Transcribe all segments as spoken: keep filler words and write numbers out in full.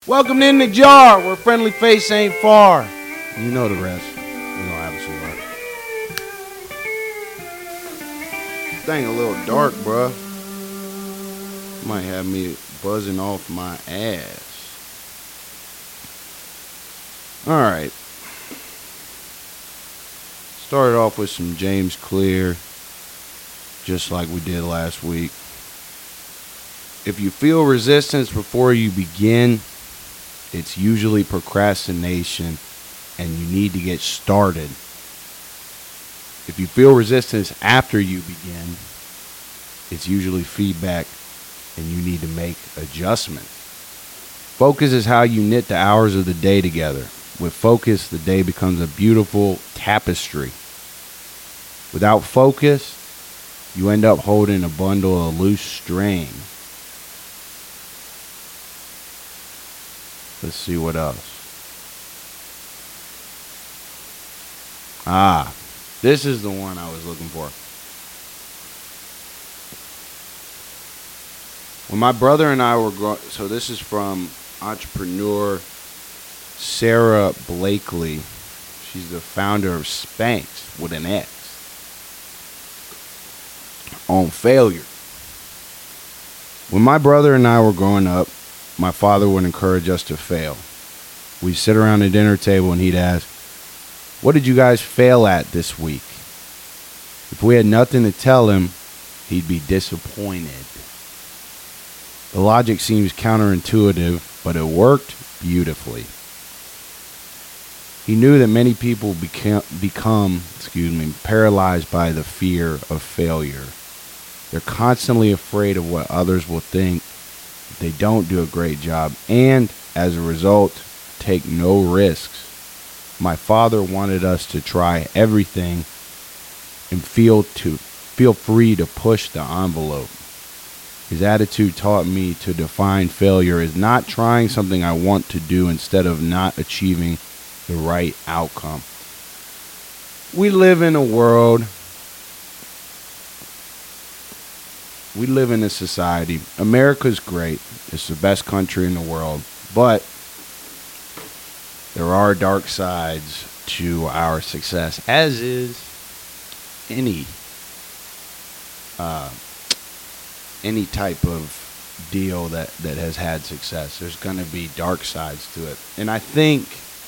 Welcome in the jar where friendly face ain't far. You know the rest. We're gonna have a cigar. Thing a little dark, bruh. Might have me buzzing off my ass. Alright. Started off with some James Clear, just like we did last week. If you feel resistance before you begin, it's usually procrastination and you need to get started. If you feel resistance after you begin, it's usually feedback and you need to make adjustments. Focus is how you knit the hours of the day together. With focus, the day becomes a beautiful tapestry. Without focus, you end up holding a bundle of loose string. Let's see what else. Ah, this is the one I was looking for. When my brother and I were growing, so this is from entrepreneur Sarah Blakely. She's the founder of Spanx with an X. On failure. When my brother and I were growing up, my father would encourage us to fail. We'd sit around the dinner table and he'd ask, "What did you guys fail at this week?" If we had nothing to tell him, he'd be disappointed. The logic seems counterintuitive, but it worked beautifully. He knew that many people became, become, excuse me, paralyzed by the fear of failure. They're constantly afraid of what others will think if they don't do a great job, and as a result, take no risks. My father wanted us to try everything and feel to feel free to push the envelope. His attitude taught me to define failure as not trying something I want to do instead of not achieving the right outcome. We live in a world, we live in a society. America's great. It's the best country in the world. But there are dark sides to our success, as is any uh, any type of deal that, that has had success. There's going to be dark sides to it. And I think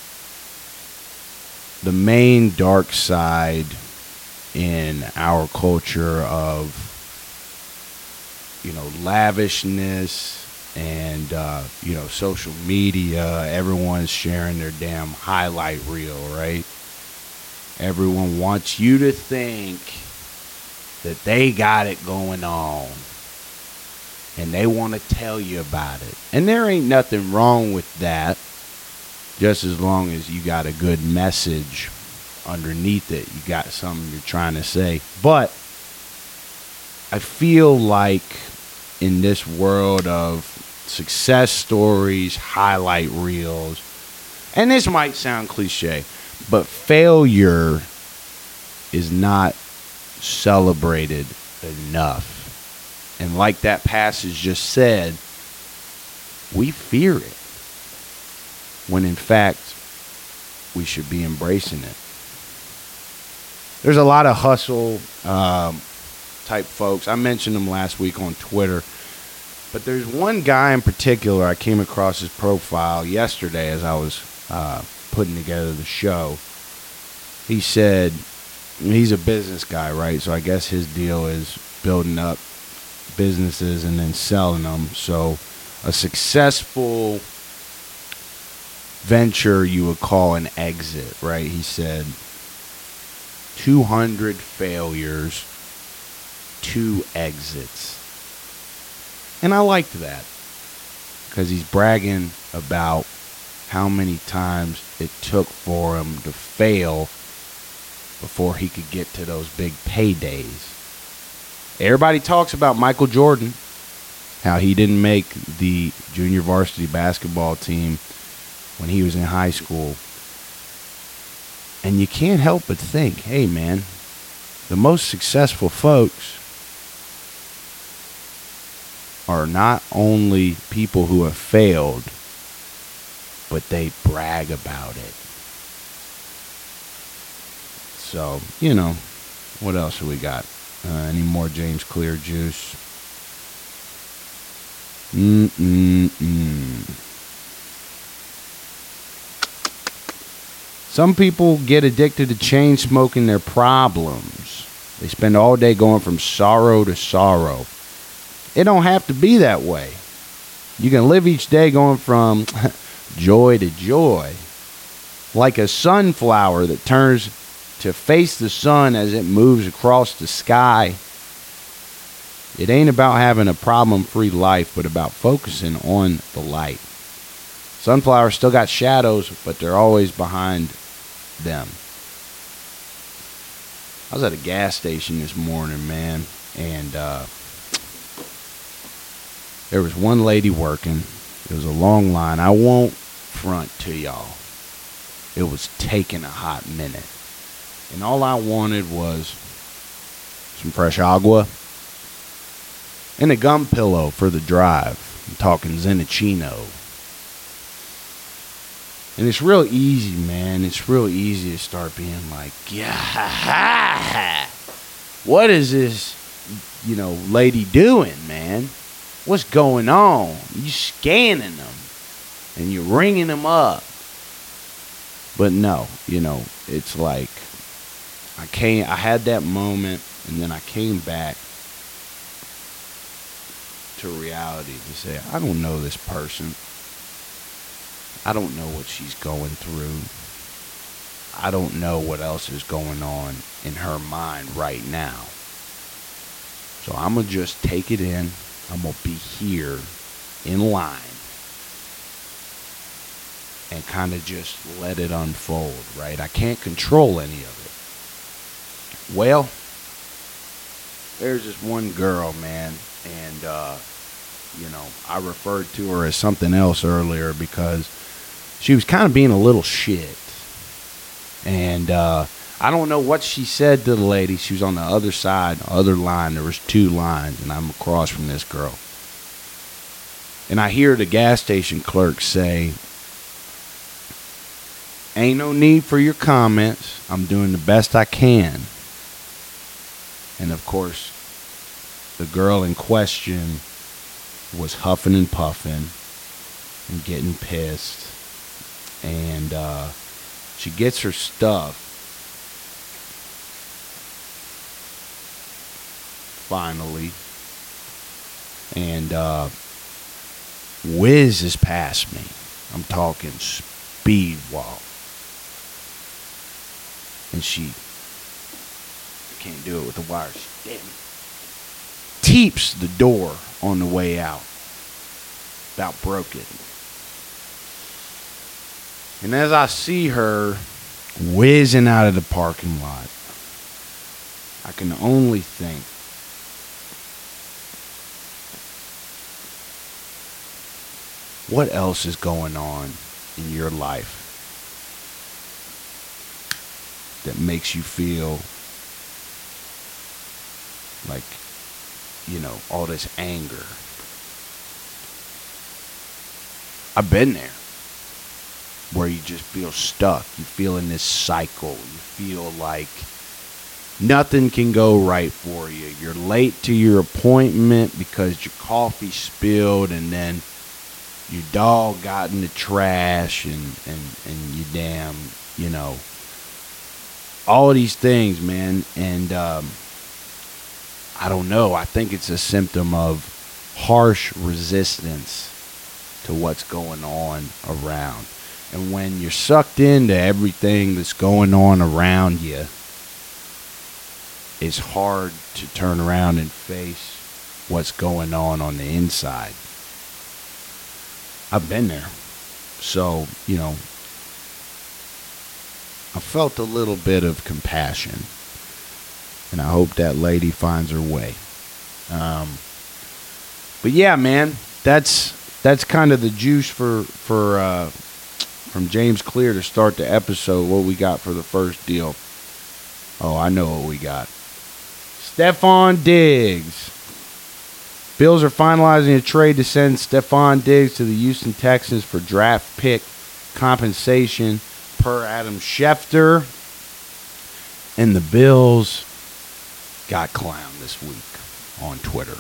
the main dark side in our culture of, you know, lavishness and, uh, you know, social media, everyone's sharing their damn highlight reel, right? Everyone wants you to think that they got it going on and they want to tell you about it. And there ain't nothing wrong with that, just as long as you got a good message underneath it. You got something you're trying to say. But I feel like in this world of success stories, highlight reels, and this might sound cliche, but failure is not celebrated enough. And like that passage just said, we fear it, when in fact we should be embracing it. There's a lot of hustle um, type folks. I mentioned them last week on Twitter. But there's one guy in particular, I came across his profile yesterday as I was uh, putting together the show. He said, he's a business guy, right? So I guess his deal is building up businesses and then selling them. So a successful venture you would call an exit, right? He said two hundred failures, two exits. And I liked that because he's bragging about how many times it took for him to fail before he could get to those big paydays. Everybody talks about Michael Jordan, how he didn't make the junior varsity basketball team when he was in high school. And you can't help but think, hey man, the most successful folks are not only people who have failed, but they brag about it. So, you know, what else have we got? Uh, any more James Clear juice? Mm-mm-mm. Some people get addicted to chain smoking their problems. They spend all day going from sorrow to sorrow. It don't have to be that way. You can live each day going from joy to joy. Like a sunflower that turns to face the sun as it moves across the sky. It ain't about having a problem-free life, but about focusing on the light. Sunflowers still got shadows, but they're always behind them. I was at a gas station this morning, man, and uh, there was one lady working. It was a long line. I won't front to y'all. It was taking a hot minute. And all I wanted was some fresh agua and a gum pillow for the drive. I'm talking Zenachino. And it's real easy, man. It's real easy to start being like, yeah, what is this, you know, lady doing, man? What's going on? You scanning them and you're ringing them up. But no, you know, it's like I came, I had that moment, and then I came back to reality to say, I don't know this person. I don't know what she's going through. I don't know what else is going on in her mind right now. So I'm going to just take it in. I'm going to be here in line and kind of just let it unfold, right? I can't control any of it. Well, there's this one girl, man, and, uh, you know, I referred to her as something else earlier because she was kind of being a little shit. And uh, I don't know what she said to the lady. She was on the other side, the other line. There was two lines, and I'm across from this girl. And I hear the gas station clerk say, ain't no need for your comments. I'm doing the best I can. And, of course, the girl in question was huffing and puffing and getting pissed. And uh, she gets her stuff. Finally. And uh, whizzes past me. I'm talking speed walk. And she can't do it with the wires. Damn it. Teeps the door on the way out. About broke it. And as I see her whizzing out of the parking lot, I can only think, what else is going on in your life that makes you feel like, you know, all this anger? I've been there, where you just feel stuck. You feel in this cycle. You feel like nothing can go right for you. You're late to your appointment because your coffee spilled, and then your dog got in the trash, and, and, and you damn, you know, all of these things, man. And um, I don't know. I think it's a symptom of harsh resistance to what's going on around. And when you're sucked into everything that's going on around you, it's hard to turn around and face what's going on on the inside. I've been there. So, you know, I felt a little bit of compassion. And I hope that lady finds her way. Um, but yeah, man, that's that's kind of the juice for for uh, from James Clear to start the episode. What we got for the first deal? Oh, I know what we got. Stefon Diggs. Bills are finalizing a trade to send Stefon Diggs to the Houston Texans for draft pick compensation per Adam Schefter. And the Bills got clowned this week on Twitter.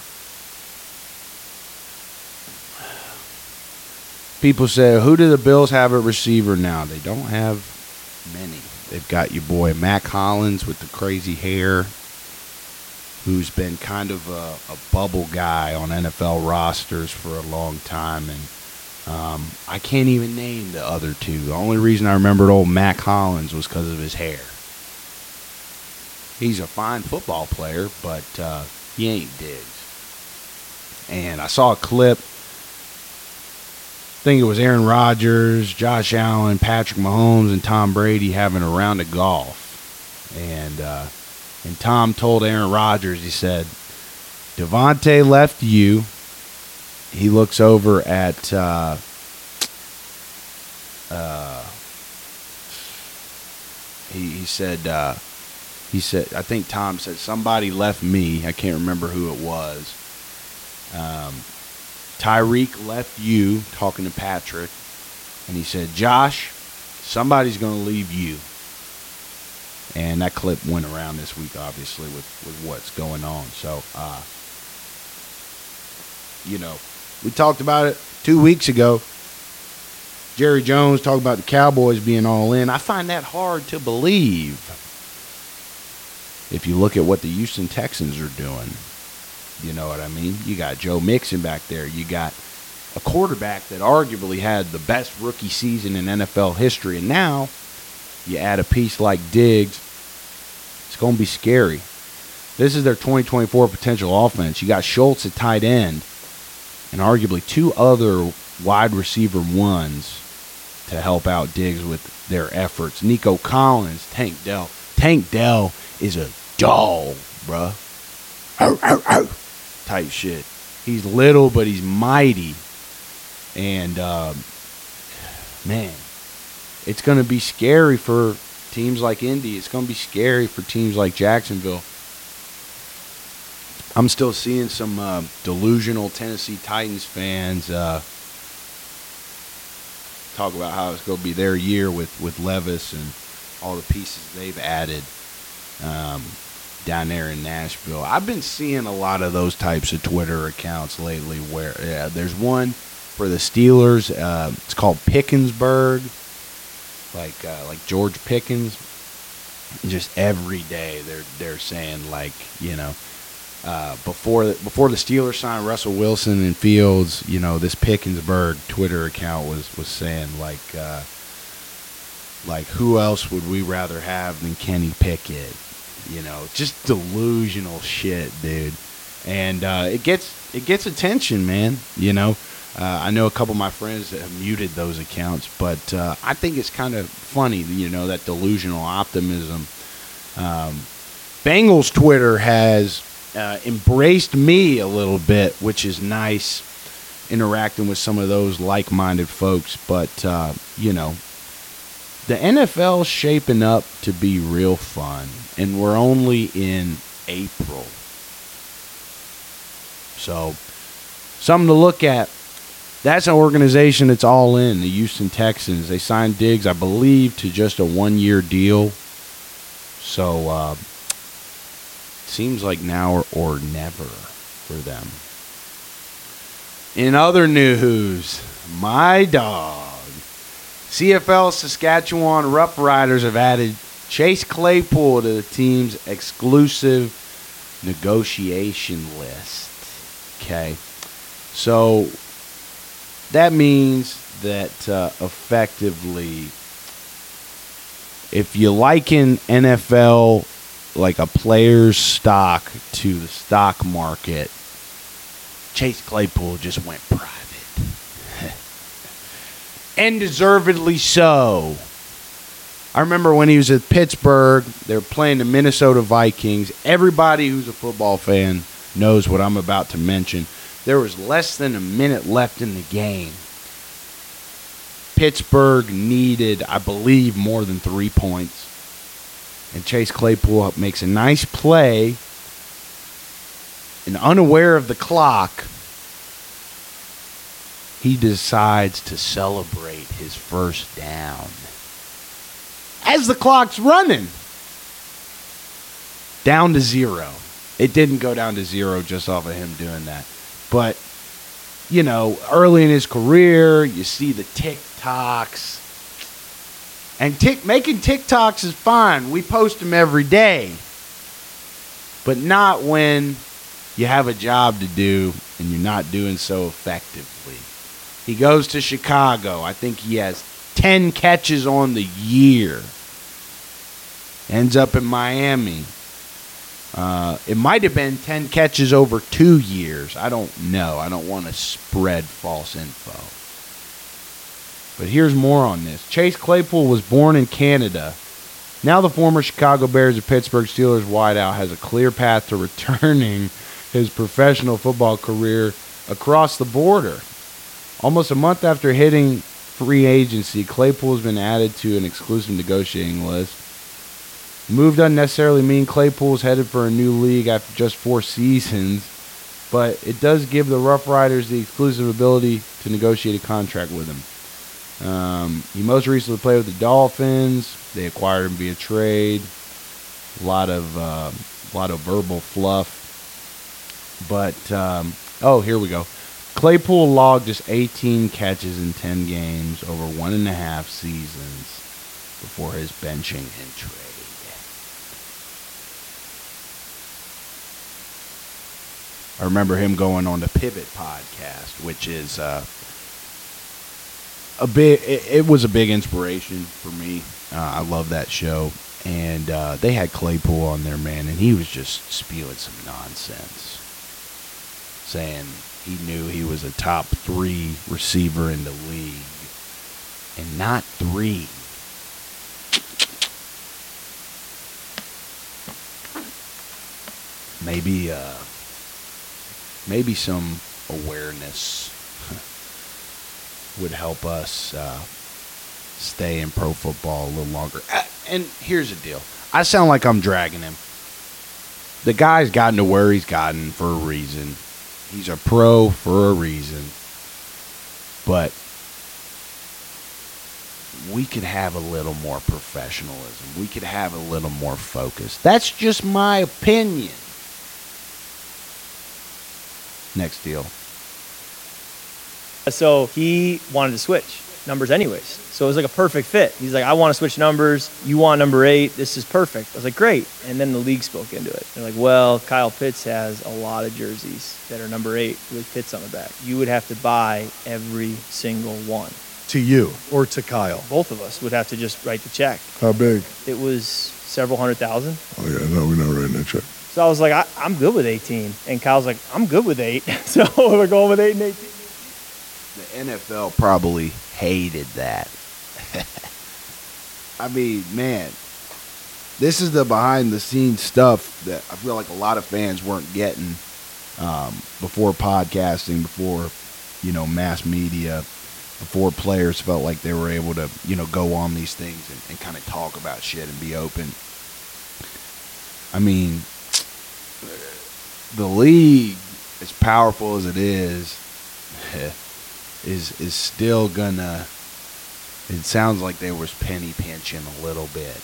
People say, who do the Bills have at receiver now? They don't have many. They've got your boy Mac Hollins with the crazy hair, who's been kind of a, a bubble guy on N F L rosters for a long time. And um, I can't even name the other two. The only reason I remembered old Mac Hollins was because of his hair. He's a fine football player, but uh, he ain't Diggs. And I saw a clip. I think it was Aaron Rodgers, Josh Allen, Patrick Mahomes, and Tom Brady having a round of golf. And uh, and Tom told Aaron Rodgers, he said, Devontae left you. He looks over at uh, uh, he, he said, uh, he said, I think Tom said, somebody left me. I can't remember who it was. Um, Tyreek left you, talking to Patrick, and he said, Josh, somebody's going to leave you. And that clip went around this week, obviously, with, with what's going on. So, uh, you know, we talked about it two weeks ago. Jerry Jones talked about the Cowboys being all in. I find that hard to believe if you look at what the Houston Texans are doing. You know what I mean? You got Joe Mixon back there. You got a quarterback that arguably had the best rookie season in N F L history. And now you add a piece like Diggs, it's going to be scary. This is their twenty twenty-four potential offense. You got Schultz at tight end and arguably two other wide receiver ones to help out Diggs with their efforts. Nico Collins, Tank Dell. Tank Dell is a dog, bruh. Ow, ow, ow. Type shit. He's little, but he's mighty. And, um, man, it's going to be scary for teams like Indy. It's going to be scary for teams like Jacksonville. I'm still seeing some uh, delusional Tennessee Titans fans uh, talk about how it's going to be their year with, with Levis and all the pieces they've added. Um down there in Nashville. I've been seeing a lot of those types of Twitter accounts lately where yeah, there's one for the Steelers. Uh, it's called Pickensburg, like uh, like George Pickens. Just every day they're they're saying, like, you know, uh, before the, before the Steelers signed Russell Wilson and Fields, you know, this Pickensburg Twitter account was was saying like uh, like who else would we rather have than Kenny Pickett? You know, just delusional shit, dude. And uh, it gets it gets attention, man. You know, uh, I know a couple of my friends that have muted those accounts, but uh, I think it's kind of funny, you know, that delusional optimism. Um, Bengals Twitter has uh, embraced me a little bit, which is nice, interacting with some of those like-minded folks. But, uh, you know, the N F L's shaping up to be real fun, and we're only in April. So, something to look at. That's an organization that's all in, the Houston Texans. They signed Diggs, I believe, to just a one-year deal. So, uh, seems like now or, or never for them. In other news, my dog. C F L Saskatchewan Roughriders have added Chase Claypool to the team's exclusive negotiation list. Okay. So that means that uh, effectively, if you liken N F L like a player's stock to the stock market, Chase Claypool just went private. And deservedly so. I remember when he was at Pittsburgh, they were playing the Minnesota Vikings. Everybody who's a football fan knows what I'm about to mention. There was less than a minute left in the game. Pittsburgh needed, I believe, more than three points. And Chase Claypool makes a nice play. And unaware of the clock, he decides to celebrate his first down as the clock's running. Down to zero. It didn't go down to zero just off of him doing that. But, you know, early in his career, you see the TikToks. And tick, making TikToks is fine. We post them every day. But not when you have a job to do and you're not doing so effectively. He goes to Chicago. I think he has ten catches on the year. Ends up in Miami. Uh, it might have been ten catches over two years. I don't know. I don't want to spread false info. But here's more on this. Chase Claypool was born in Canada. Now the former Chicago Bears and Pittsburgh Steelers wideout has a clear path to returning his professional football career across the border. Almost a month after hitting free agency, Claypool has been added to an exclusive negotiating list. Move doesn't necessarily mean Claypool is headed for a new league after just four seasons, but it does give the Rough Riders the exclusive ability to negotiate a contract with him. Um, he most recently played with the Dolphins. They acquired him via trade. A lot of uh, a lot of verbal fluff. But, um, oh, here we go. Claypool logged just eighteen catches in ten games over one and a half seasons before his benching and trade. I remember him going on the Pivot podcast, which is uh, a big. It, it was a big inspiration for me. Uh, I love that show, and uh, they had Claypool on there, man, and he was just spewing some nonsense, saying he knew he was a top three receiver in the league, and not three. Maybe. Uh, Maybe some awareness would help us uh, stay in pro football a little longer. And here's the deal. I sound like I'm dragging him. The guy's gotten to where he's gotten for a reason. He's a pro for a reason. But we could have a little more professionalism. We could have a little more focus. That's just my opinion. Next deal. So he wanted to switch numbers anyways. So it was like a perfect fit. He's like, I want to switch numbers. You want number eight. This is perfect. I was like, great. And then the league spoke into it. They're like, well, Kyle Pitts has a lot of jerseys that are number eight with Pitts on the back. You would have to buy every single one. To you or to Kyle? Both of us would have to just write the check. How big? It was several hundred thousand. Oh, yeah. No, we're not writing that check. So I was like, I, I'm good with eighteen. And Kyle's like, I'm good with eight. So we're going with eight and eighteen. The N F L probably hated that. I mean, man, this is the behind-the-scenes stuff that I feel like a lot of fans weren't getting um, before podcasting, before, you know, mass media, before players felt like they were able to, you know, go on these things and, and kind of talk about shit and be open. I mean, the league, as powerful as it is, is is still gonna. It sounds like they was penny pinching a little bit.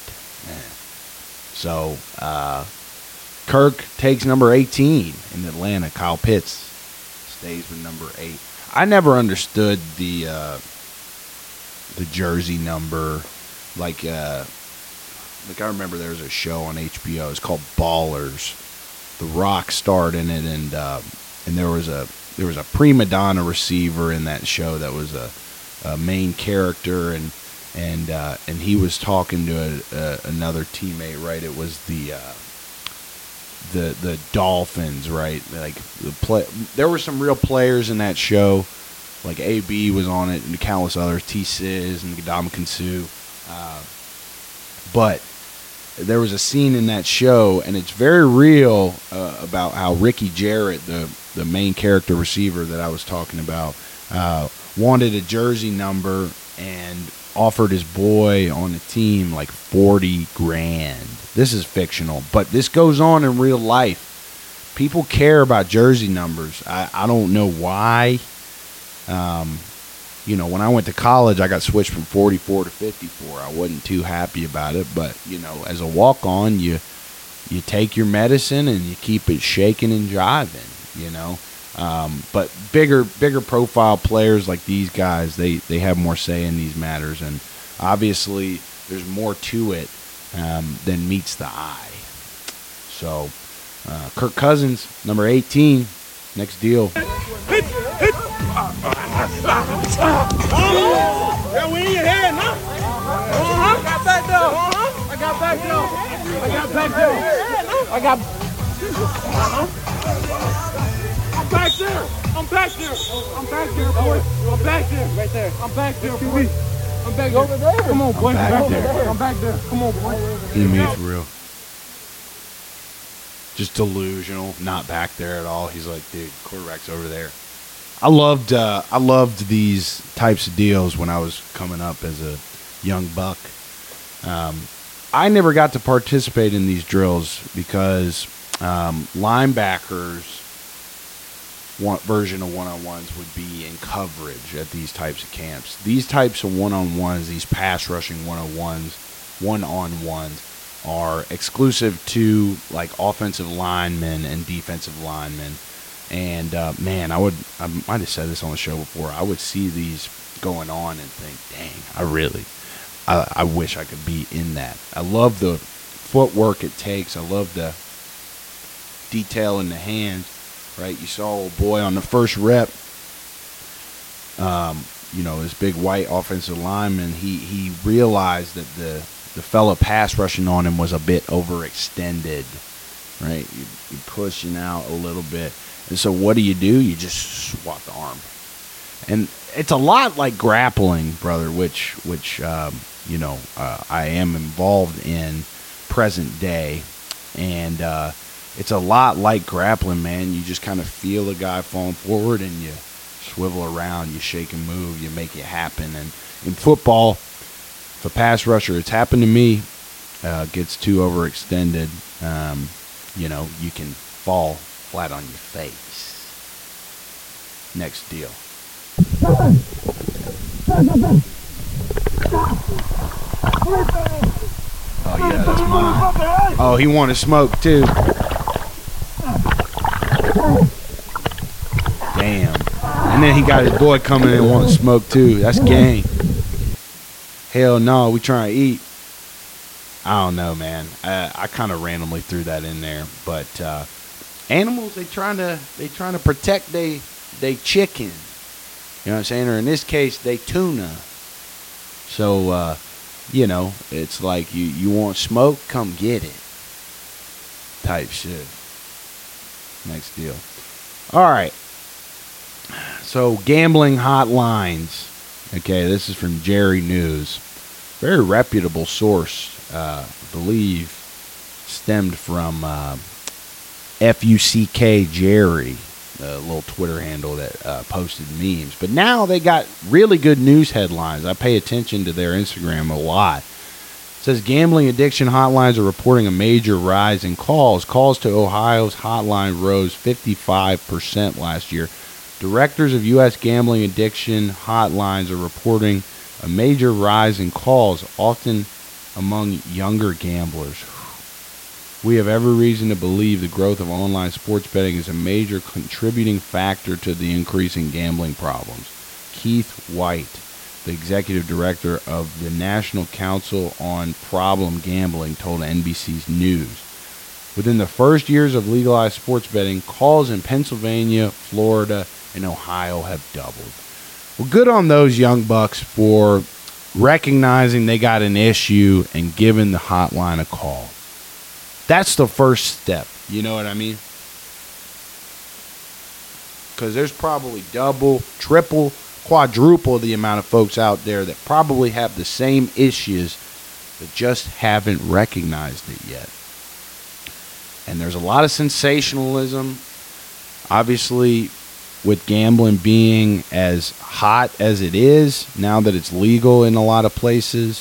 So uh, Kirk takes number eighteen in Atlanta. Kyle Pitts stays with number eight. I never understood the uh, the jersey number, like. Uh, Like I remember there was a show on H B O. It's called Ballers. The Rock starred in it, and uh, and there was a there was a prima donna receiver in that show that was a, a main character, and and uh, and he was talking to a, a, another teammate. Right, it was the uh, the the Dolphins. Right, like the play. There were some real players in that show, like A B was on it, and countless others, T. Sizz and Ndamukong Suh. Uh, but there was a scene in that show, and it's very real uh, about how Ricky Jarrett, the, the main character receiver that I was talking about, uh, wanted a jersey number and offered his boy on the team like forty grand. This is fictional, but this goes on in real life. People care about jersey numbers. I, I don't know why. Um, you know, when I went to college, I got switched from forty-four to fifty-four. I wasn't too happy about it, but, you know, as a walk-on, you you take your medicine and you keep it shaking and jiving, you know. Um, but bigger bigger profile players like these guys, they, they have more say in these matters, and obviously there's more to it um, than meets the eye. So, uh, Kirk Cousins, number eighteen, next deal. Yeah, we in your head now. Uh-huh. I got back there. Uh-huh. I got back there. I got back there. I got. Uh-huh. I'm back there. I'm back there. I'm back there, boy. I'm back there. Right there. I'm back there, boy. I'm back there. Over there. Come on, boy. I'm back there. I'm back there. Come on, boy. He means for real. Just delusional, not back there at all. He's like, dude, quarterback's over there. I loved uh, I loved these types of deals when I was coming up as a young buck. Um, I never got to participate in these drills because um, linebackers' one, version of one-on-ones would be in coverage at these types of camps. These types of one-on-ones, these pass rushing one-on-ones, one-on-ones, are exclusive to like offensive linemen and defensive linemen. And, uh, man, I would, I might have said this on the show before, I would see these going on and think, dang, I really, I, I wish I could be in that. I love the footwork it takes. I love the detail in the hands, right? You saw old boy on the first rep, um, you know, this big white offensive lineman, he, he realized that the, the fella pass rushing on him was a bit overextended, right? You, you're pushing out a little bit. And so what do you do? You just swat the arm. And it's a lot like grappling, brother, which, which um, you know, uh, I am involved in present day. And uh, it's a lot like grappling, man. You just kind of feel a guy falling forward and you swivel around, you shake and move, you make it happen. And in football, if a pass rusher, it's happened to me, uh, gets too overextended, um, you know, you can fall flat on your face. Next deal. Oh yeah, that's mine. Oh, he wanted smoke too. Damn. And then he got his boy coming in and wanting smoke too. That's gang. Hell no, we trying to eat. I don't know, man. I, I kind of randomly threw that in there, but uh, animals, they trying to they trying to protect they they chicken. You know what I'm saying? Or in this case, they tuna. So uh, you know, it's like you you want smoke, come get it. Type shit. Next deal. All right. So gambling hotlines. Okay, this is from Jerry News. Very reputable source. Uh, I believe stemmed from uh, F U C K Jerry, a little Twitter handle that uh, posted memes. But now they got really good news headlines. I pay attention to their Instagram a lot. It says gambling addiction hotlines are reporting a major rise in calls. Calls to Ohio's hotline rose fifty-five percent last year. Directors of U S gambling addiction hotlines are reporting a major rise in calls, often among younger gamblers. We have every reason to believe the growth of online sports betting is a major contributing factor to the increasing gambling problems. Keith White, the executive director of the National Council on Problem Gambling, told N B C's News. Within the first years of legalized sports betting, calls in Pennsylvania, Florida, and Ohio have doubled. Well, good on those young bucks for recognizing they got an issue and giving the hotline a call. That's the first step. You know what I mean? Because there's probably double, triple, quadruple the amount of folks out there that probably have the same issues that just haven't recognized it yet. And there's a lot of sensationalism. Obviously, with gambling being as hot as it is, now that it's legal in a lot of places,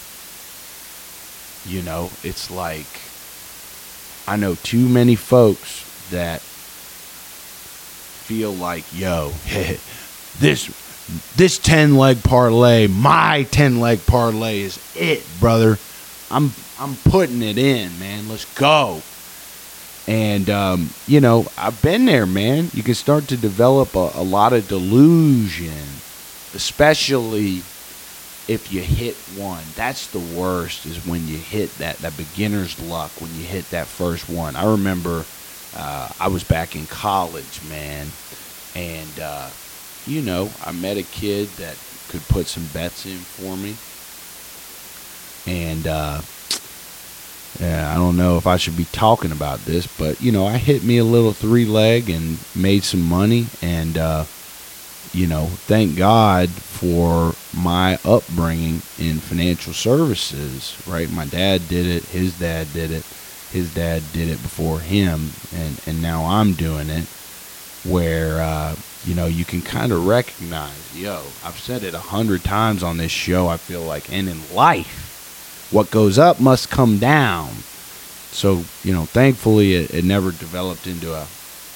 you know, it's like, I know too many folks that feel like, yo, this this ten leg parlay, my ten leg parlay is it, brother. I'm I'm putting it in, man. Let's go. And um, you know, I've been there, man. You can start to develop a, a lot of delusion, especially if you hit one. That's the worst, is when you hit that, that beginner's luck, when you hit that first one. I remember uh, I was back in college, man, and, uh, you know, I met a kid that could put some bets in for me. And uh, yeah, I don't know if I should be talking about this, but, you know, I hit me a little three-leg and made some money, and, uh, you know, thank God for my upbringing in financial services, right? My dad did it. His dad did it. His dad did it before him. And, and now I'm doing it, where, uh, you know, you can kind of recognize, yo, I've said it a hundred times on this show, I feel like, and in life, what goes up must come down. So, you know, thankfully it, it never developed into a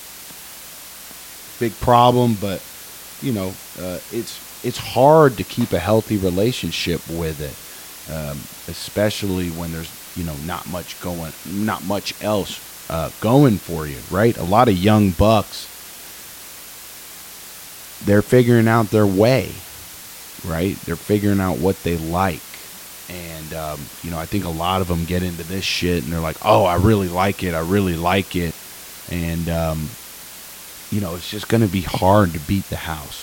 big problem, but you know, uh, it's it's hard to keep a healthy relationship with it, um, especially when there's, you know, not much going, not much else uh, going for you, right? A lot of young bucks, they're figuring out their way, right? They're figuring out what they like, and um, you know, I think a lot of them get into this shit and they're like, oh, I really like it, I really like it, and um, you know, it's just going to be hard to beat the house.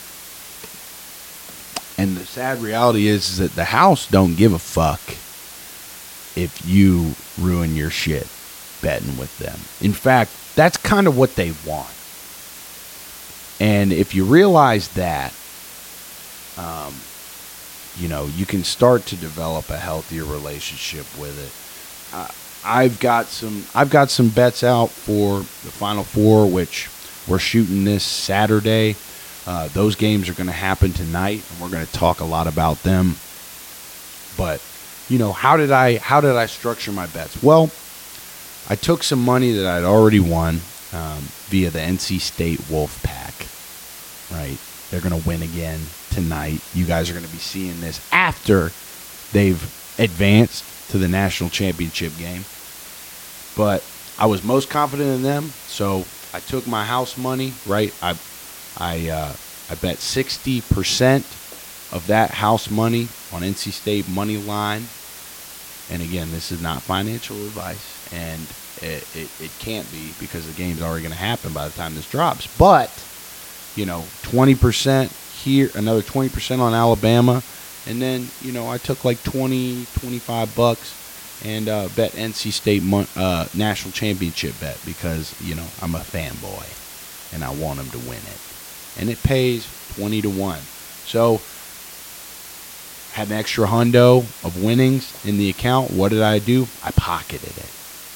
And the sad reality is, is that the house don't give a fuck if you ruin your shit betting with them. In fact, that's kind of what they want. And if you realize that, um, you know, you can start to develop a healthier relationship with it. Uh, I've got some, I've got some bets out for the Final Four, which we're shooting this Saturday. Uh, those games are going to happen tonight, and we're going to talk a lot about them. But, you know, how did I how did I structure my bets? Well, I took some money that I'd already won um, via the N C State Wolfpack. Right, they're going to win again tonight. You guys are going to be seeing this after they've advanced to the national championship game. But I was most confident in them, so I took my house money, right? I I uh, I bet sixty percent of that house money on N C State money line. And again, this is not financial advice, and it, it, it can't be, because the game's already going to happen by the time this drops. But, you know, twenty percent here, another twenty percent on Alabama, and then, you know, I took like twenty, twenty-five bucks and uh, bet N C State mon- uh, national championship bet, because, you know, I'm a fanboy and I want them to win it. And it pays twenty to one. So, had an extra hundo of winnings in the account. What did I do? I pocketed it.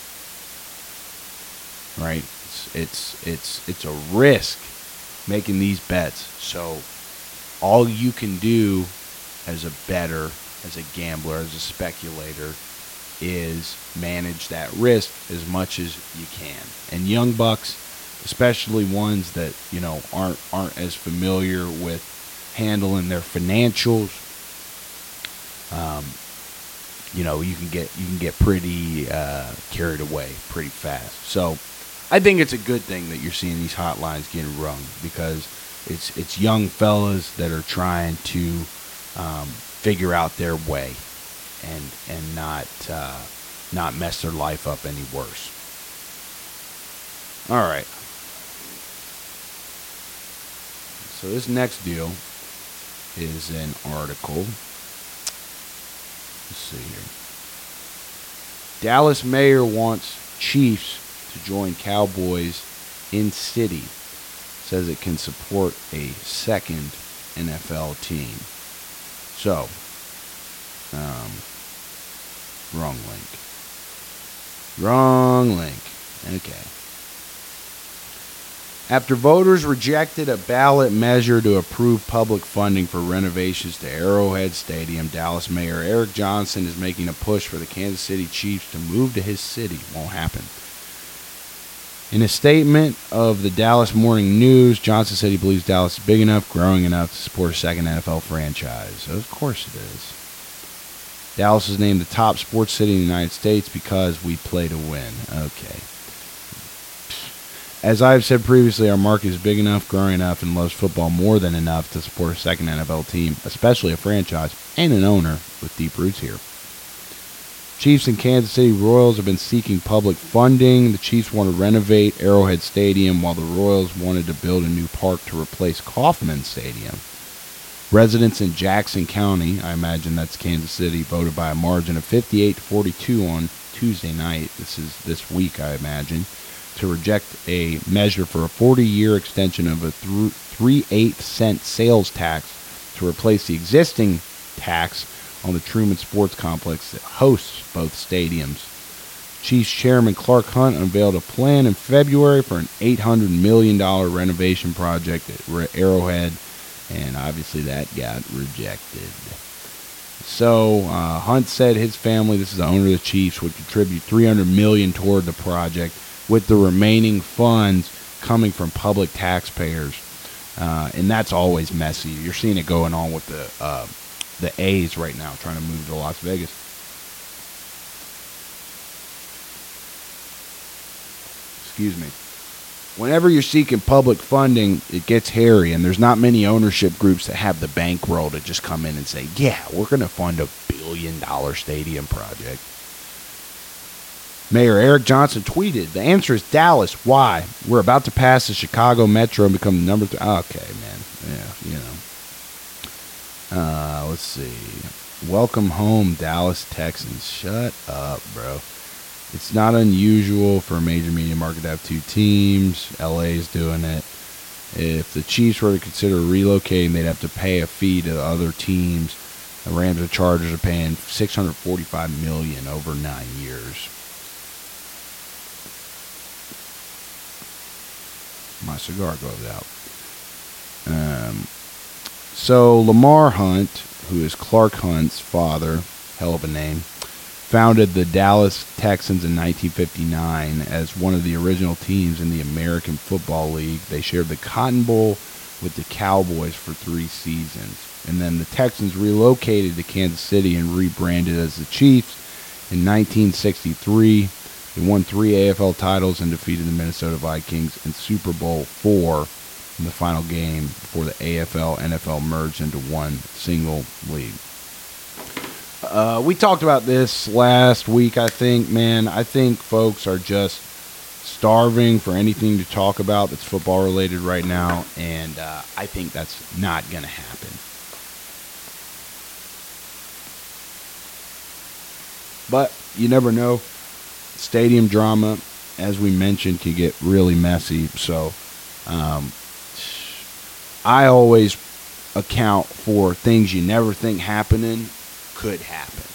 Right? It's it's it's it's a risk making these bets. So, all you can do as a bettor, as a gambler, as a speculator, is manage that risk as much as you can. And young bucks, especially ones that, you know, aren't aren't as familiar with handling their financials, um, you know, you can get you can get pretty uh, carried away pretty fast. So, I think it's a good thing that you're seeing these hotlines getting rung, because it's it's young fellas that are trying to um, figure out their way and and not uh, not mess their life up any worse. All right. So this next deal is an article. Let's see here. Dallas mayor wants Chiefs to join Cowboys in city. Says it can support a second N F L team. So, um, wrong link. Wrong link. Okay. After voters rejected a ballot measure to approve public funding for renovations to Arrowhead Stadium, Dallas Mayor Eric Johnson is making a push for the Kansas City Chiefs to move to his city. Won't happen. In a statement of the Dallas Morning News, Johnson said he believes Dallas is big enough, growing enough to support a second N F L franchise. Of course it is. Dallas is named the top sports city in the United States because we play to win. Okay. As I've said previously, our market is big enough, growing enough, and loves football more than enough to support a second N F L team, especially a franchise and an owner with deep roots here. Chiefs and Kansas City Royals have been seeking public funding. The Chiefs want to renovate Arrowhead Stadium, while the Royals wanted to build a new park to replace Kauffman Stadium. Residents in Jackson County, I imagine that's Kansas City, voted by a margin of fifty-eight to forty-two on Tuesday night. This is this week, I imagine, to reject a measure for a forty-year extension of a three-eighths cent sales tax to replace the existing tax on the Truman Sports Complex that hosts both stadiums. Chiefs Chairman Clark Hunt unveiled a plan in February for an eight hundred million dollars renovation project at Arrowhead, and obviously that got rejected. So uh, Hunt said his family, this is the owner of the Chiefs, would contribute three hundred million dollars toward the project, with the remaining funds coming from public taxpayers. Uh, and that's always messy. You're seeing it going on with the uh, the A's right now, trying to move to Las Vegas. Excuse me. Whenever you're seeking public funding, it gets hairy, and there's not many ownership groups that have the bankroll to just come in and say, yeah, we're going to fund a billion dollar stadium project. Mayor Eric Johnson tweeted, the answer is Dallas. Why? We're about to pass the Chicago Metro and become the number three. Okay, man. Yeah, you know. Uh, let's see. Welcome home, Dallas Texans. Shut up, bro. It's not unusual for a major media market to have two teams. L A's doing it. If the Chiefs were to consider relocating, they'd have to pay a fee to other teams. The Rams and Chargers are paying six hundred forty-five million dollars over nine years. My cigar goes out. Um, so Lamar Hunt, who is Clark Hunt's father, hell of a name, founded the Dallas Texans in nineteen fifty-nine as one of the original teams in the American Football League. They shared the Cotton Bowl with the Cowboys for three seasons. And then the Texans relocated to Kansas City and rebranded as the Chiefs in nineteen sixty-three. They won three A F L titles and defeated the Minnesota Vikings in Super Bowl four in the final game before the A F L N F L merged into one single league. Uh, we talked about this last week, I think. Man, I think folks are just starving for anything to talk about that's football-related right now, and uh, I think that's not going to happen. But you never know. Stadium drama, as we mentioned, can get really messy. So um, I always account for things you never think happening could happen.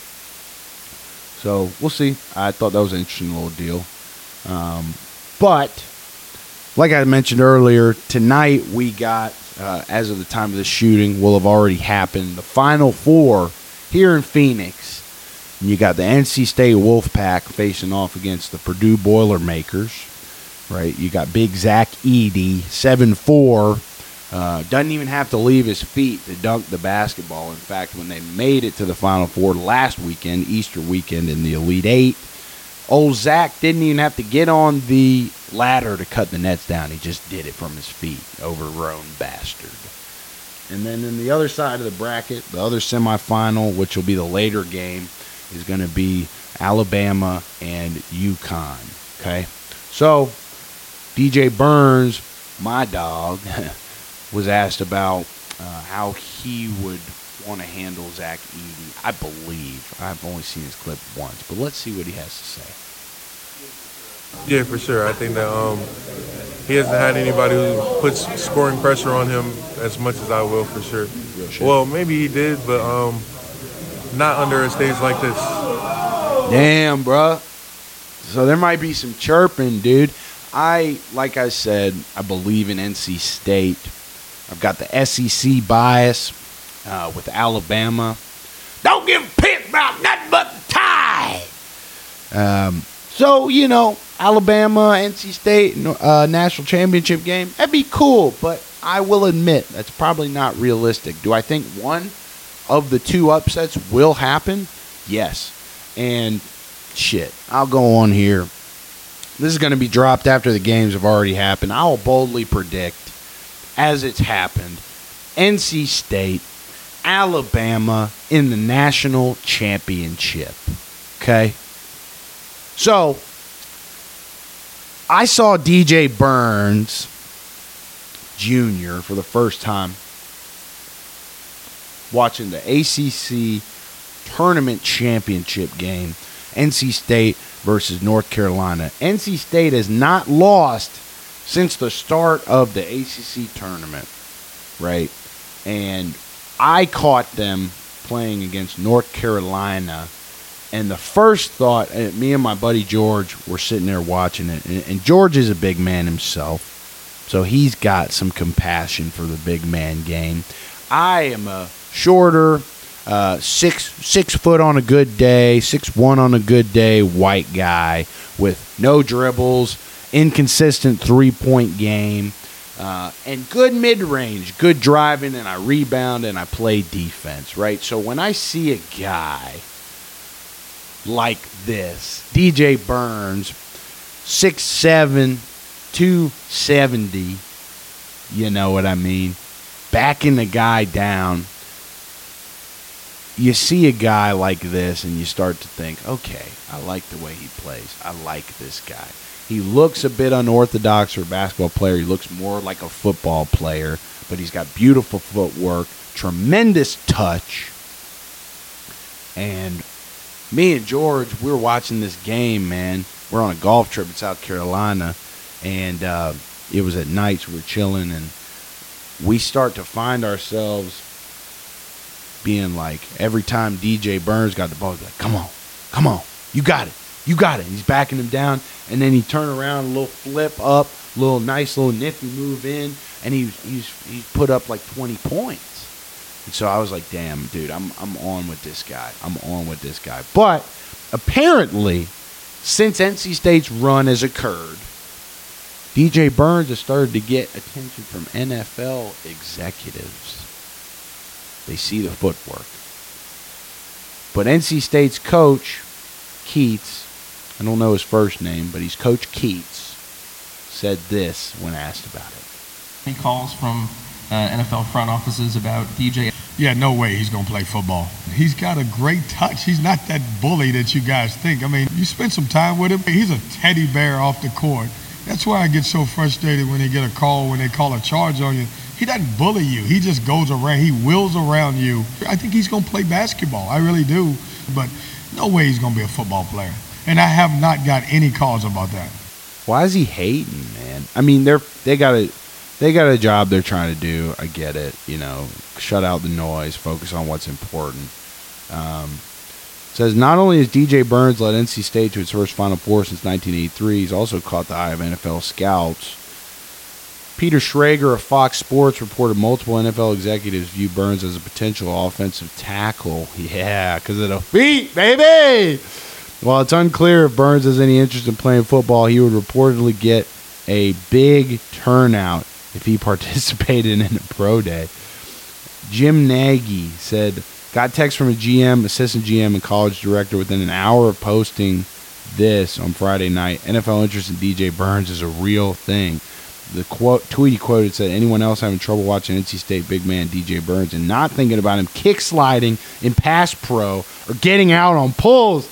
So we'll see. I thought that was an interesting little deal. Um, but like I mentioned earlier, tonight we got, uh, as of the time of the shooting, will have already happened, the Final Four here in Phoenix. And you got the N C State Wolfpack facing off against the Purdue Boilermakers, right? You got Big Zach Edey, seven four, uh, doesn't even have to leave his feet to dunk the basketball. In fact, when they made it to the Final Four last weekend, Easter weekend in the Elite Eight, old Zach didn't even have to get on the ladder to cut the nets down. He just did it from his feet, overgrown bastard. And then in the other side of the bracket, the other semifinal, which will be the later game, is going to be Alabama and UConn, okay? So, D J Burns, my dog, was asked about uh, how he would want to handle Zach Edey. I believe. I've only seen his clip once, but let's see what he has to say. Yeah, for sure. I think that um, he hasn't had anybody who puts scoring pressure on him as much as I will, for sure. Well, maybe he did, but um, not under a stage like this. Damn, bruh. So there might be some chirping, dude. I, like I said, I believe in N C State. I've got the S E C bias uh, with Alabama. Don't give a pip about nothing but the tie. Um, so, you know, Alabama, N C State, uh, national championship game, that'd be cool, but I will admit that's probably not realistic. Do I think one of the two upsets will happen? Yes. And shit, I'll go on here. This is going to be dropped after the games have already happened. I will boldly predict, as it's happened, N C State, Alabama in the national championship. Okay? So, I saw D J Burns Junior for the first time watching the A C C tournament championship game, N C State versus North Carolina. N C State has not lost since the start of the A C C tournament, right? And I caught them playing against North Carolina, and the first thought, uh, me and my buddy George were sitting there watching it, and, and George is a big man himself, so he's got some compassion for the big man game. I am a shorter, uh, six six foot on a good day, six one on a good day, white guy with no dribbles, inconsistent three-point game, uh, and good mid-range, good driving, and I rebound and I play defense, right? So when I see a guy like this, D J Burns, six seven, two seventy, you know what I mean, backing the guy down, you see a guy like this and you start to think, okay, I like the way he plays. I like this guy. He looks a bit unorthodox for a basketball player. He looks more like a football player, but he's got beautiful footwork, tremendous touch. And me and George, we were watching this game, man. We're on a golf trip in South Carolina, and uh, it was at night, so we were chilling, and we start to find ourselves being like, every time D J Burns got the ball, he's like, come on, come on, you got it, you got it. He's backing him down, and then he turn around, a little flip up, little nice little nifty move in, and he he's he put up like twenty points. And so I was like, damn, dude, I'm I'm on with this guy. I'm on with this guy. But apparently, since N C State's run has occurred, D J Burns has started to get attention from N F L executives. They see the footwork. But N C State's coach, Keats, I don't know his first name, but he's Coach Keats, said this when asked about it. Any calls from uh, N F L front offices about D J? Yeah, no way he's going to play football. He's got a great touch. He's not that bully that you guys think. I mean, you spend some time with him. He's a teddy bear off the court. That's why I get so frustrated when they get a call, when they call a charge on you. He doesn't bully you. He just goes around. He wheels around you. I think he's going to play basketball. I really do. But no way he's going to be a football player. And I have not got any calls about that. Why is he hating, man? I mean, they're they got a they got a job they're trying to do. I get it. You know, shut out the noise, focus on what's important. Um, says not only has D J Burns led N C State to its first Final Four since nineteen eighty-three, he's also caught the eye of N F L scouts. Peter Schrager of Fox Sports reported multiple N F L executives view Burns as a potential offensive tackle. Yeah, because of the feet, baby! While it's unclear if Burns has any interest in playing football, he would reportedly get a big turnout if he participated in a pro day. Jim Nagy said, got text from a G M, assistant G M, and college director within an hour of posting this on Friday night. N F L interest in D J Burns is a real thing. The quote, tweet he quoted said, anyone else having trouble watching N C State big man D J Burns and not thinking about him kick sliding in pass pro or getting out on pulls.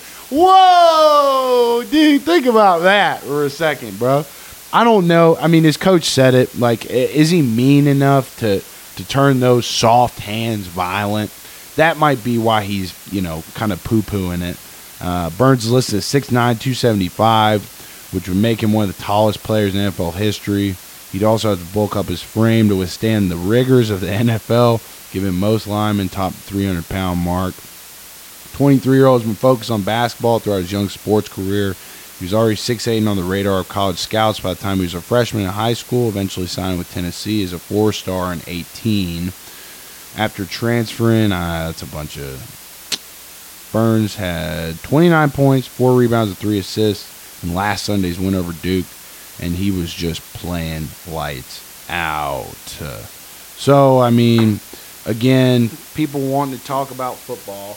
Whoa, dude, think about that for a second, bro. I don't know. I mean, his coach said it. Like, is he mean enough to, to turn those soft hands violent? That might be why he's, you know, kind of poo-pooing it. Uh, Burns is listed as six nine, two seventy-five, which would make him one of the tallest players in N F L history. He'd also have to bulk up his frame to withstand the rigors of the N F L, giving most linemen top three hundred pound mark. twenty-three-year-old has been focused on basketball throughout his young sports career. He was already six eight and on the radar of college scouts by the time he was a freshman in high school, eventually signing with Tennessee as a four-star in eighteen. After transferring, uh, that's a bunch of... Burns had twenty-nine points, four rebounds, and three assists in last Sunday's win over Duke, and he was just playing lights out. Uh, so, I mean, again, people wanting to talk about football.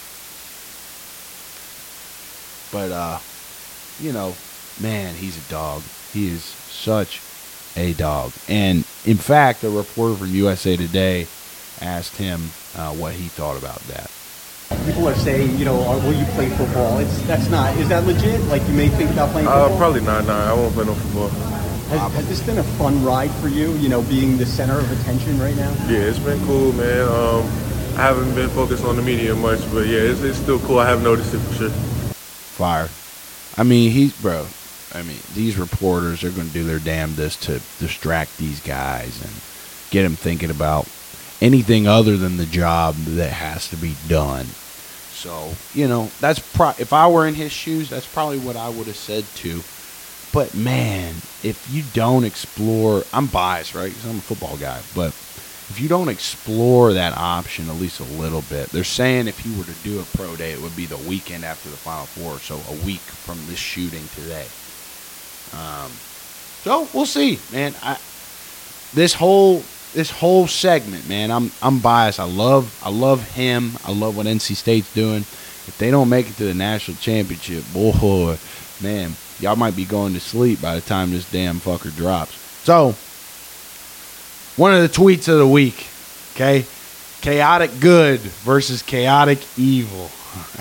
But, uh, you know, man, he's a dog. He is such a dog. And, in fact, a reporter from U S A Today asked him uh, what he thought about that. People are saying, you know, will you play football? It's That's not, is that legit? Like, you may think about playing football? Uh, probably not, no. I won't play no football. Has, has this been a fun ride for you, you know, being the center of attention right now? Yeah, it's been cool, man. Um, I haven't been focused on the media much, but yeah, it's, it's still cool. I have noticed it for sure. Fire. I mean, he's, bro, I mean, these reporters are going to do their damnedest to distract these guys and get them thinking about anything other than the job that has to be done. So, you know, that's pro- if I were in his shoes, that's probably what I would have said too. But, man, if you don't explore, I'm biased, right, because I'm a football guy, but if you don't explore that option at least a little bit, they're saying if you were to do a pro day, it would be the weekend after the Final Four, so a week from this shooting today. Um, so we'll see, man. I, this whole this whole segment, man, I'm I'm biased. I love I love him. I love what N C State's doing. If they don't make it to the national championship, boy, man, y'all might be going to sleep by the time this damn fucker drops. So, one of the tweets of the week, okay? Chaotic good versus chaotic evil.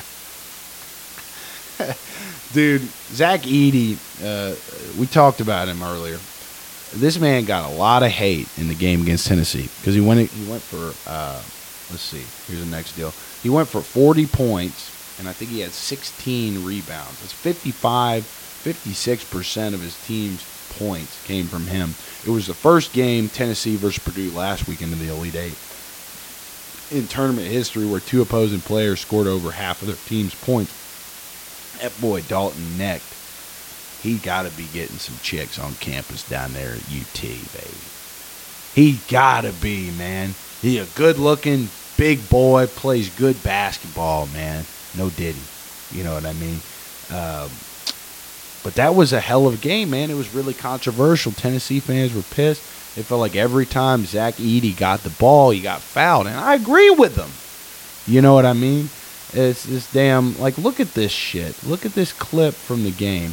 Dude, Zach Edey, uh, we talked about him earlier. This man got a lot of hate in the game against Tennessee because he went he went for, uh, let's see, here's the next deal. He went for forty points, and I think he had sixteen rebounds. That's fifty-five, fifty-six percent of his team's points came from him. It was the first game, Tennessee versus Purdue last weekend in the Elite Eight, in tournament history where two opposing players scored over half of their team's points. That boy Dalton necked. He got to be getting some chicks on campus down there at U T, baby. He got to be, man. He a good-looking, big boy, plays good basketball, man. No diddy. You know what I mean? Um, but that was a hell of a game, man. It was really controversial. Tennessee fans were pissed. It felt like every time Zach Edey got the ball, he got fouled. And I agree with them. You know what I mean? It's this damn, like, look at this shit. Look at this clip from the game.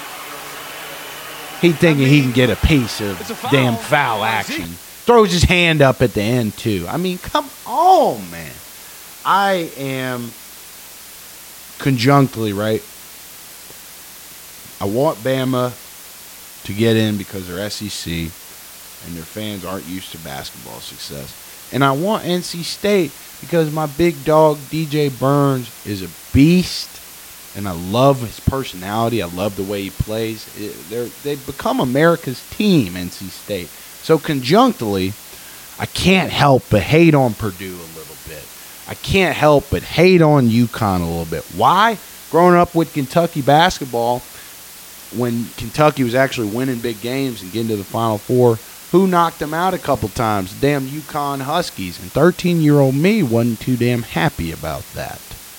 He thinking I mean, he can get a piece of foul. damn foul action. Throws his hand up at the end, too. I mean, come on, man. I am conjunctly, right? I want Bama to get in because they're S E C and their fans aren't used to basketball success. And I want N C State because my big dog, D J Burns, is a beast. And I love his personality. I love the way he plays. They're, they've become America's team, N C State. So conjunctly, I can't help but hate on Purdue a little bit. I can't help but hate on UConn a little bit. Why? Growing up with Kentucky basketball, when Kentucky was actually winning big games and getting to the Final Four, who knocked them out a couple times? Damn UConn Huskies. And thirteen-year-old me wasn't too damn happy about that.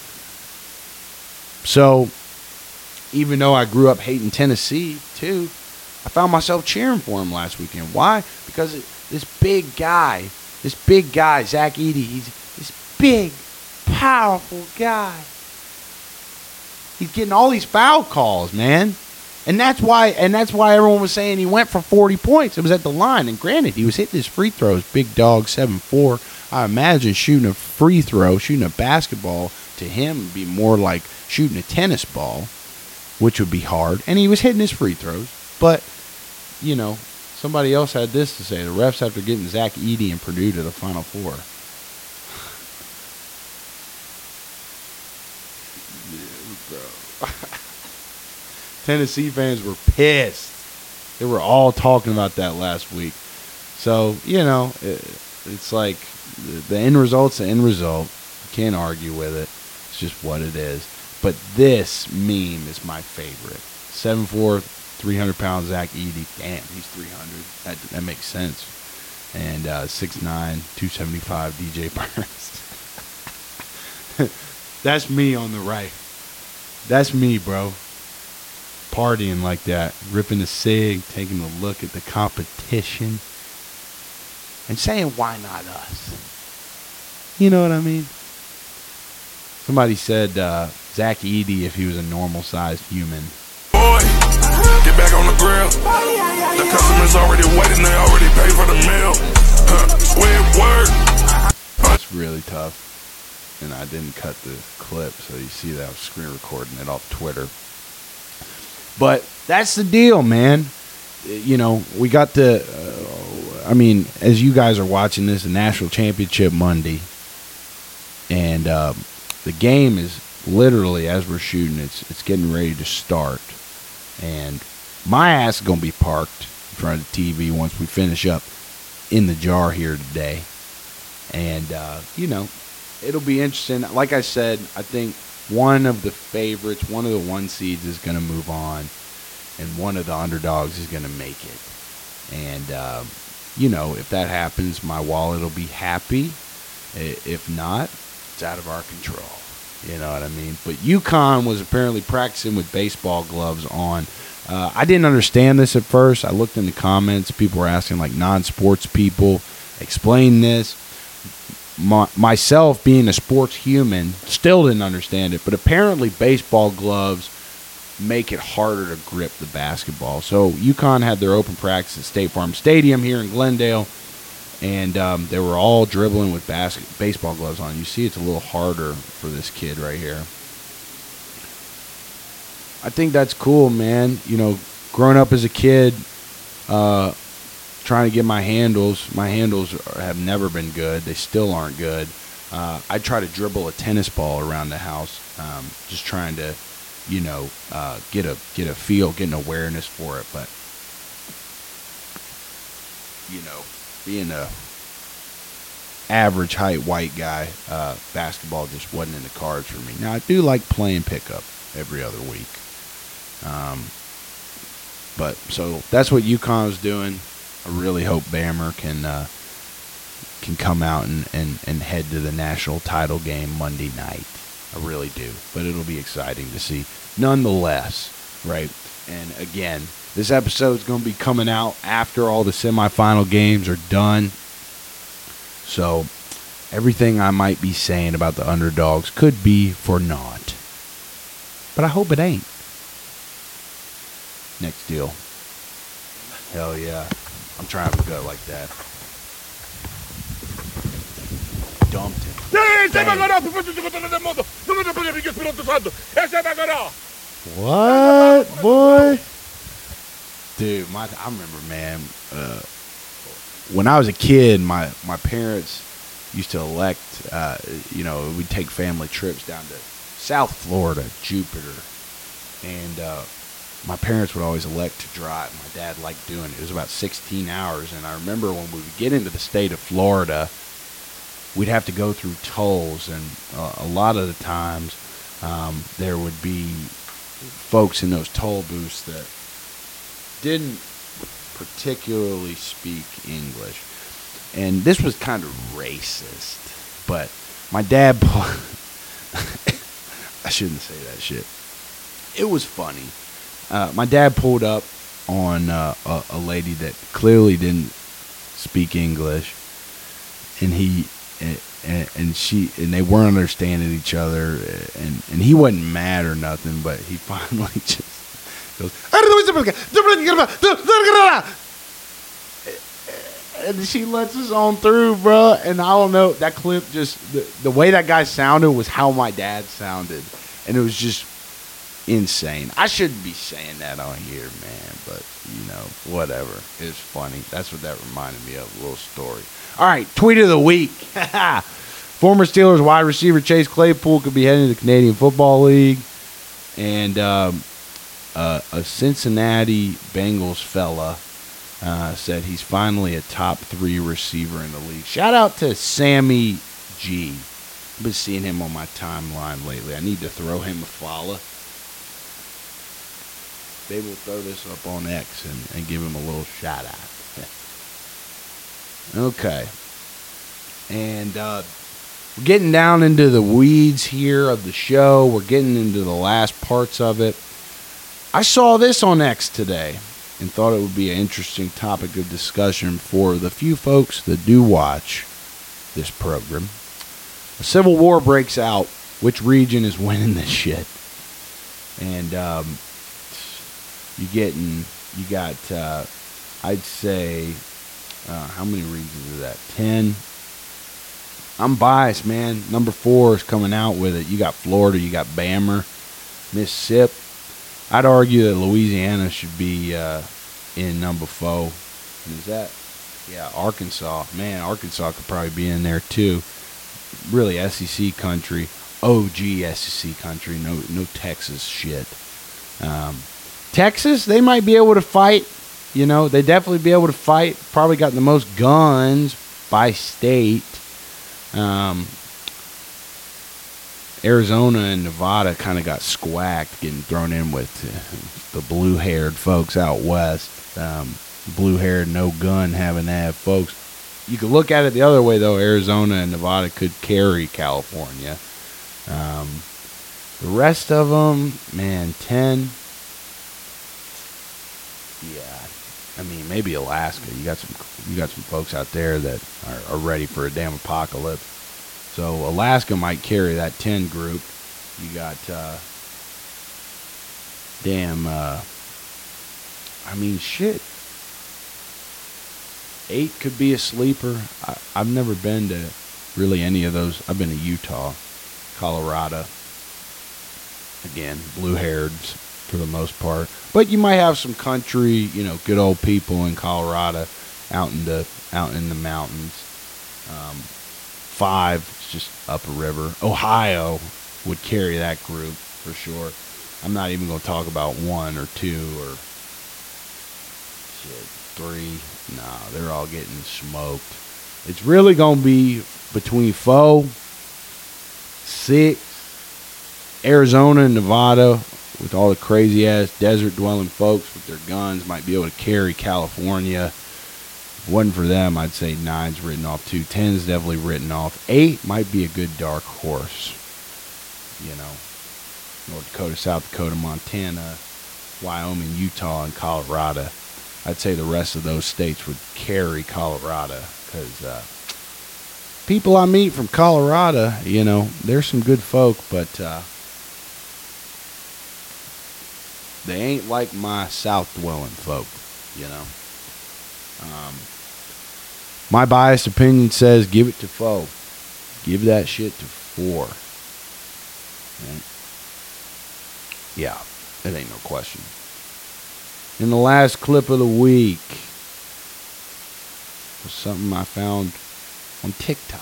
So, even though I grew up hating Tennessee, too, I found myself cheering for him last weekend. Why? Because this big guy, this big guy, Zach Edey, he's this big, powerful guy. He's getting all these foul calls, man. And that's why and that's why everyone was saying he went for forty points. It was at the line. And granted, he was hitting his free throws. Big dog, seven four. I imagine shooting a free throw, shooting a basketball, to him would be more like shooting a tennis ball, which would be hard. And he was hitting his free throws. But, you know, somebody else had this to say. The refs, after getting Zach Edey and Purdue to the Final Four. Tennessee fans were pissed. They were all talking about that last week. So, you know, it, it's like the, the end result's the end result. You can't argue with it. It's just what it is. But this meme is my favorite. seven four, three hundred pound Zach Edey. Damn, he's three hundred. That, that makes sense. And uh, six nine, two seventy-five D J Burns. That's me on the right. That's me, bro. partying like that, ripping a cig, taking a look at the competition, and saying, why not us? You know what I mean? Somebody said uh, Zach Edey if he was a normal-sized human. Boy, get back on the grill. The customers already waiting, they already paid for the meal. Huh, squid word. That's really tough. And I didn't cut the clip, so you see that I was screen recording it off Twitter. But that's the deal, man. You know, we got the, uh, I mean, as you guys are watching this, the National Championship Monday. And uh, the game is literally, as we're shooting, it's it's getting ready to start. And my ass is going to be parked in front of the T V once we finish up in the jar here today. And, uh, you know, it'll be interesting. Like I said, I think one of the favorites, one of the one seeds is going to move on, and one of the underdogs is going to make it. And, uh, you know, if that happens, my wallet will be happy. If not, it's out of our control. You know what I mean? But UConn was apparently practicing with baseball gloves on. Uh, I didn't understand this at first. I looked in the comments. People were asking, like, non-sports people, explain this. My, myself, being a sports human, still didn't understand it. But apparently baseball gloves make it harder to grip the basketball. So UConn had their open practice at State Farm Stadium here in Glendale. And um, they were all dribbling with basket, baseball gloves on. You see it's a little harder for this kid right here. I think that's cool, man. You know, growing up as a kid, uh, trying to get my handles. My handles have never been good. They still aren't good. Uh, I try to dribble a tennis ball around the house, um, just trying to, you know, uh, get a get a feel, get an awareness for it. But, you know, being a average height white guy, uh, basketball just wasn't in the cards for me. Now, I do like playing pickup every other week. Um, but, so, that's what UConn's doing. I really hope Bammer can uh, can come out and, and, and head to the national title game Monday night. I really do. But it'll be exciting to see nonetheless, right? And, again, this episode is going to be coming out after all the semifinal games are done. So, everything I might be saying about the underdogs could be for naught. But I hope it ain't. Next deal. Hell yeah. I'm trying to go like that. Dumped him. What, boy? Dude, my I remember, man, uh, when I was a kid, my, my parents used to elect, uh, you know, we'd take family trips down to South Florida, Jupiter, and uh, my parents would always elect to drive. My dad liked doing it. It was about sixteen hours, and I remember when we would get into the state of Florida, we'd have to go through tolls, and uh, a lot of the times um, there would be folks in those toll booths that didn't particularly speak English. And this was kind of racist, but my dad I shouldn't say that shit. It was funny. Uh, my dad pulled up on uh, a, a lady that clearly didn't speak English, and he and, and she and they weren't understanding each other, and, and he wasn't mad or nothing, but he finally just goes, and she lets us on through, bro. And I don't know, that clip just the, the way that guy sounded was how my dad sounded, and it was just insane. I shouldn't be saying that on here, man, but you know, whatever. It's funny. That's what that reminded me of, a little story. All right, tweet of the week. Former Steelers wide receiver Chase Claypool could be heading to the Canadian Football League, and um, uh, a Cincinnati Bengals fella uh, said he's finally a top three receiver in the league. Shout out to Sammy G. I've been seeing him on my timeline lately. I need to throw him a follow. Maybe we'll throw this up on X and, and give him a little shout out. Okay. And uh, we're getting down into the weeds here of the show. We're getting into the last parts of it. I saw this on X today and thought it would be an interesting topic of discussion for the few folks that do watch this program. A civil war breaks out. Which region is winning this shit? And um, you getting, you got, uh, I'd say, uh, how many regions is that? Ten. I'm biased, man. Number four is coming out with it. You got Florida, you got Bammer, Mississippi. I'd argue that Louisiana should be uh, in number four. And is that? Yeah, Arkansas. Man, Arkansas could probably be in there too. Really, S E C country. O G S E C country. No, no Texas shit. Um, Texas, they might be able to fight. You know, they definitely be able to fight. Probably got the most guns by state. Um, Arizona and Nevada kind of got squacked, getting thrown in with uh, the blue-haired folks out west. Um, blue-haired, no gun, having to have folks. You could look at it the other way, though. Arizona and Nevada could carry California. Um, the rest of them, man, ten. Yeah, I mean, maybe Alaska. You got some, you got some folks out there that are, are ready for a damn apocalypse. So Alaska might carry that ten group. You got, uh, damn, uh, I mean, shit. Eight could be a sleeper. I, I've never been to really any of those. I've been to Utah, Colorado. Again, blue-haireds for the most part. But you might have some country, you know, good old people in Colorado out in the, out in the mountains. Um, five, it's just up a river. Ohio would carry that group for sure. I'm not even going to talk about one or two or shit, three. Nah, they're all getting smoked. It's really going to be between four, six, Arizona and Nevada with all the crazy-ass desert-dwelling folks with their guns might be able to carry California. If it wasn't for them, I'd say nine's written off too. Ten's definitely written off. Eight might be a good dark horse. You know, North Dakota, South Dakota, Montana, Wyoming, Utah, and Colorado. I'd say the rest of those states would carry Colorado because uh, people I meet from Colorado, you know, there's some good folk, but uh, they ain't like my South-dwelling folk, you know. Um, my biased opinion says give it to four. Give that shit to four. Right? Yeah, it ain't no question. In the last clip of the week was something I found on TikTok.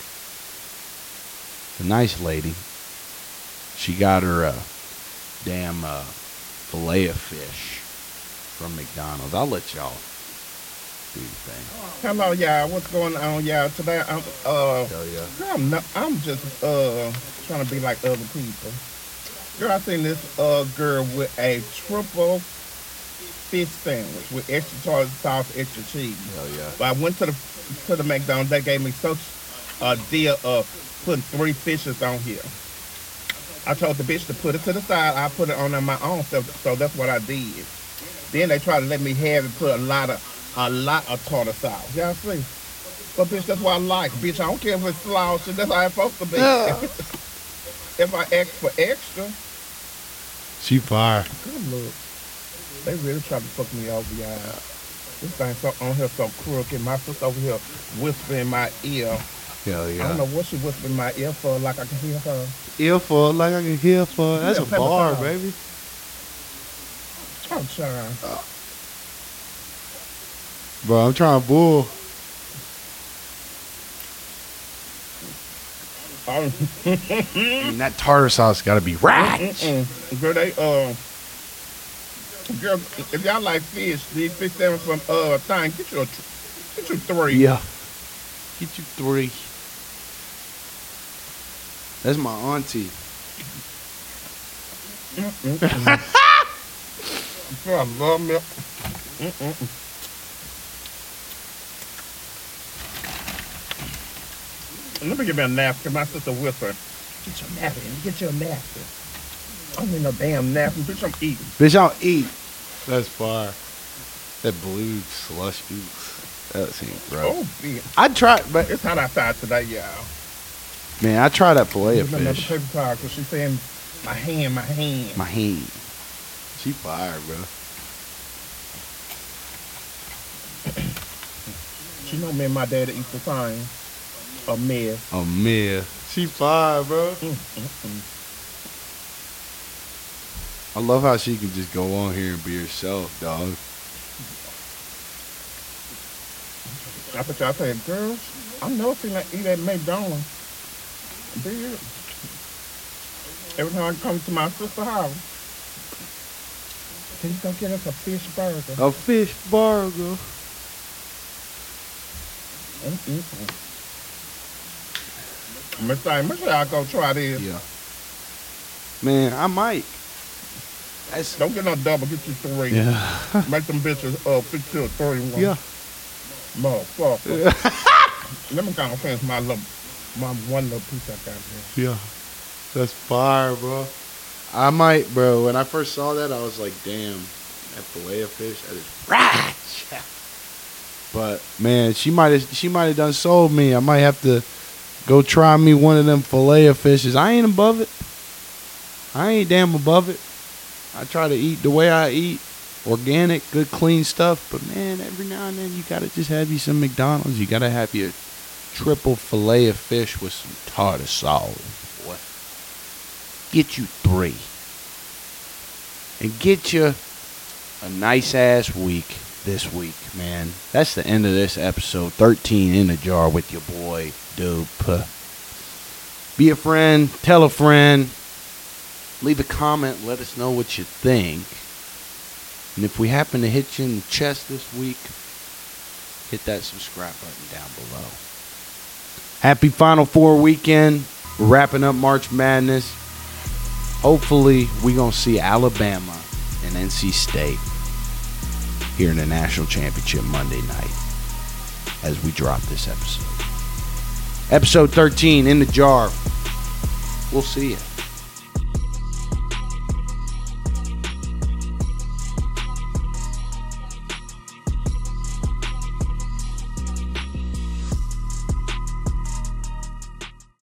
A nice lady. She got her a damn uh, fillet of fish from McDonald's. I'll let y'all do the thing. Hello, y'all. What's going on, y'all? Today, I'm uh, Hell yeah. I'm not, I'm just uh trying to be like other people. Girl, I seen this uh girl with a triple fish sandwich with extra tartar sauce, extra cheese. Hell yeah. But I went to the to the McDonald's. They gave me such a deal of putting three fishes on here. I told the bitch to put it to the side. I put it on there my own self, so that's what I did. Then they tried to let me have it, put a lot of a lot of tartar sauce. Y'all see? But bitch, that's what I like. Bitch, I don't care if it's slaw shit. That's how it's supposed to be. Yeah. If I ask for extra, She fire. good look. They really tried to fuck me over, y'all. This thing so on here so crooked. My sister over here whispering in my ear. Hell yeah. I don't know what she whispered in my ear for, like I can hear her. Ear for like I can hear for. That's Yeah, a pepper bar, sauce. baby. Oh, child. Bro, I'm trying to bull. Oh. I mean, that tartar sauce got to be right. Mm-mm. Girl, they, uh, girl, if y'all like fish, these fish sandwich from, uh, thing, get you a, get you three. Yeah. Get you three. That's my auntie. Mm-mm. Girl, I love milk. Mm-mm. Let me give me a napkin. My sister whispered, get your napkin. Get your napkin. I don't need no damn napkin. Bitch, I'm eating. Bitch, I'll eat. That's fire. That blue slush juice. That seems gross. Oh, man. I tried, but It's hot outside today, y'all. man, I tried that fillet of There's another fish. paper towel because she's saying, my hand, my hand. My hand. She fire, bro. She know me and my daddy eat the same. A mess. Oh man, she fire, bro. Mm, mm, mm. I love how she can just go on here and be herself, dog. I bet y'all said, girls, I never seen her eat at McDonald's. Beer. Every time I come to my sister's house, can you go get us a fish burger? A fish burger. Mm-mm-mm. Miss Dang, make sure y'all go try this. Yeah. Man, I might. That's Don't get no double, get you three. yeah. Make them bitches uh, fit you a three one. Yeah. Motherfucker. Let me kind of finish my little, my one little piece I got there. Yeah. That's fire, bro. I might, bro. When I first saw that, I was like, damn, that fillet of fish, that is right. But man, she might have she might have done sold me. I might have to go try me one of them fillet of fishes. I ain't above it. I ain't damn above it. I try to eat the way I eat. Organic, good, clean stuff. But man, every now and then you gotta just have you some McDonald's. You gotta have your triple fillet of fish with some tartar sauce. Boy. Get you three. And get you a nice ass week this week, man. That's the end of this episode. thirteen in the jar with your boy, Dope. Be a friend. Tell a friend. Leave a comment. Let us know what you think. And if we happen to hit you in the chest this week, hit that subscribe button down below. Happy Final Four weekend. We're wrapping up March Madness. Hopefully, we're going to see Alabama and N C State here in the National Championship Monday night as we drop this episode. Episode thirteen in the jar. We'll see you.